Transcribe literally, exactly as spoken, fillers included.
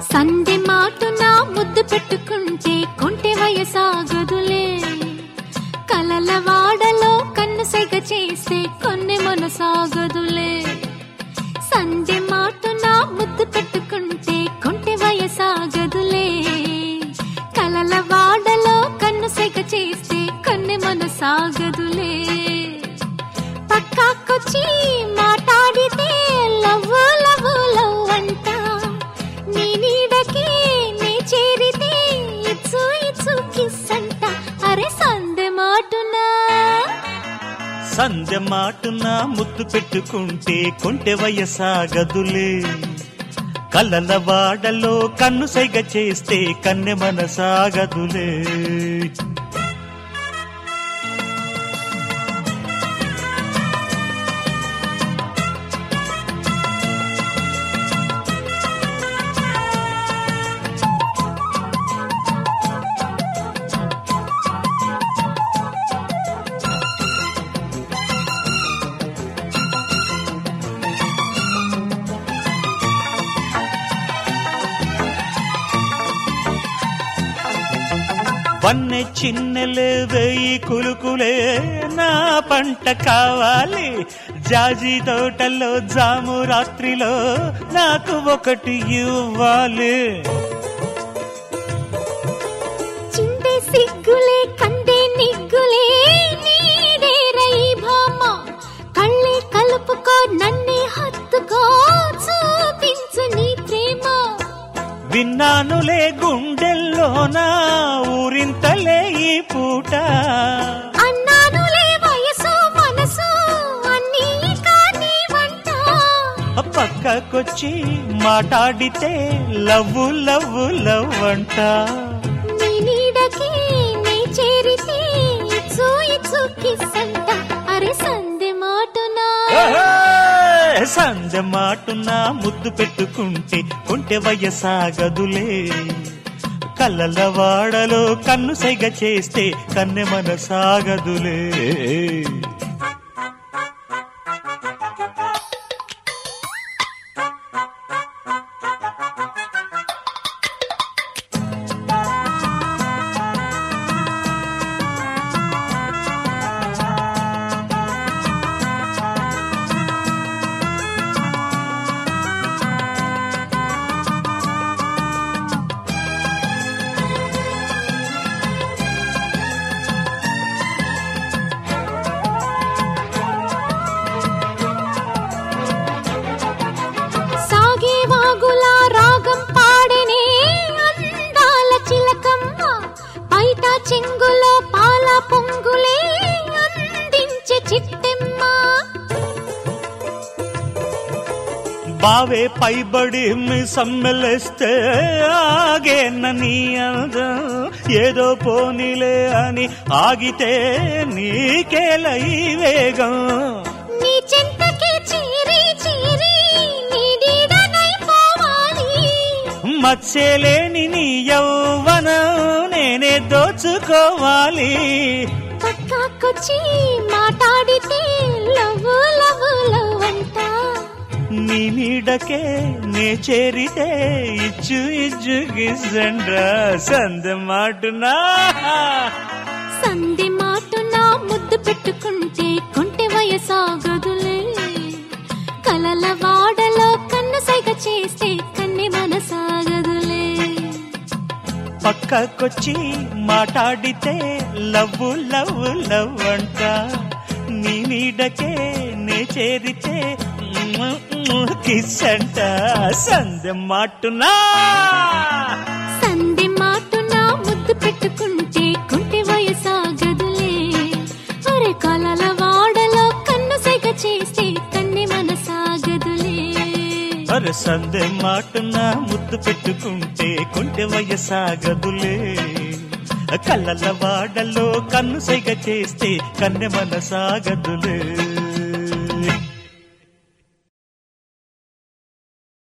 సందె మాటున ముద్దు పెట్టుకుంటే కొంటె వయసాగదులే కలల వాడలో కన్ను సైగ చేస్తే కొన్నె మనసాగదులే సందె మాటున ముద్దు పెట్టుకుంటే కొంటె వయసాగదులే కలల వాడలో కన్ను సైగ చేస్తే కొన్నె మనసాగదులే పక్కాకొచ్చి మాట్లాడితే లవ్వు లవ్వు లవ్ అంట నీ నీడకి నీ చేరితే ఇచ్చు ఇచ్చు కిస్ అంట అరే సందె మాటునా సందె మాటున ముద్దు పెట్టుకుంటే కొంటె వయసాగదులే కలల వాడలో కన్ను సైగ చేస్తే కన్నె మనసాగదులే వన్నె చిన్నెలే వెయ్యి కులుకులే నా పంట కావాలి జాజి తోటలో జాము రాత్రిలో నాకు ఒకటి ఇవ్వాలి చిందే సిగ్గులే కందే నిగ్గులే నీదే రై భామ కళ్ళే కలుపుకో నన్నే హత్తుకో చూపించు నీ ప్రేమ విన్నానులే గుండెల్లోనా ఊరింతలే ఈ పూట అన్నానులే వయసు మనసు అన్నీ కానీ వంట పక్కకొచ్చి మాట్లాడితే లవ్వు లవ్వు లవ్ అంట నీ నీడకి నీ చేరితే ఇచ్చు ఇచ్చు కిస్ అంట అరే సందె మాటునా సందె మాటున ముద్దు పెట్టుకుంటే కొంటె వయసాగదులే కలల వాడలో కన్ను సైగ చేస్తే కన్నె మనసాగదులే చెంగులో పాల పొంగులే అందించే చిట్టెమ్మ బావే పైబడి మీ సమ్మెలేస్తే ఆగేనని అందం ఏదో పోనీలే అని ఆగితే నీకేల ఈ వేగం నీ చెంతకి చీరి చీరి నీ నీడనై పోవాలి మచ్చేలేని నీ యౌవనం నేనే దోచుకోవాలి పక్కాకొచ్చి మాట్లాడితే లవ్వు లవ్వు లవ్ అంట నీ నీడకే నే చేరితే ఇచ్చు ఇచ్చు గిస్సండ్రా సందె మాటునా సందె మాటున ముద్దు పెట్టుకుంటే కొంటె వయసాగదులే కలల వాడలో కన్ను సైగ చేస్తే కన్నె మనసాగదులే పక్కకొచ్చి మాట్లాడితే లవ్వు లవ్వు లవ్ అంట నీ నీడకే నే చేరితే కిస్ అంట సందె మాటునా సందె మాటున ముద్దు పెట్టుకుంటే కొంటె వయసాగదులే అరే కలల వాడలో కన్ను సైగ చేస్తే కన్నె మనసాగదులే అరే సందె మాటున ముద్దు పెట్టుకుంటే కొంటె వయసాగదులే కళ్ళల వాడలో కన్ను సైగ చేస్తే కన్నె మనసాగదులే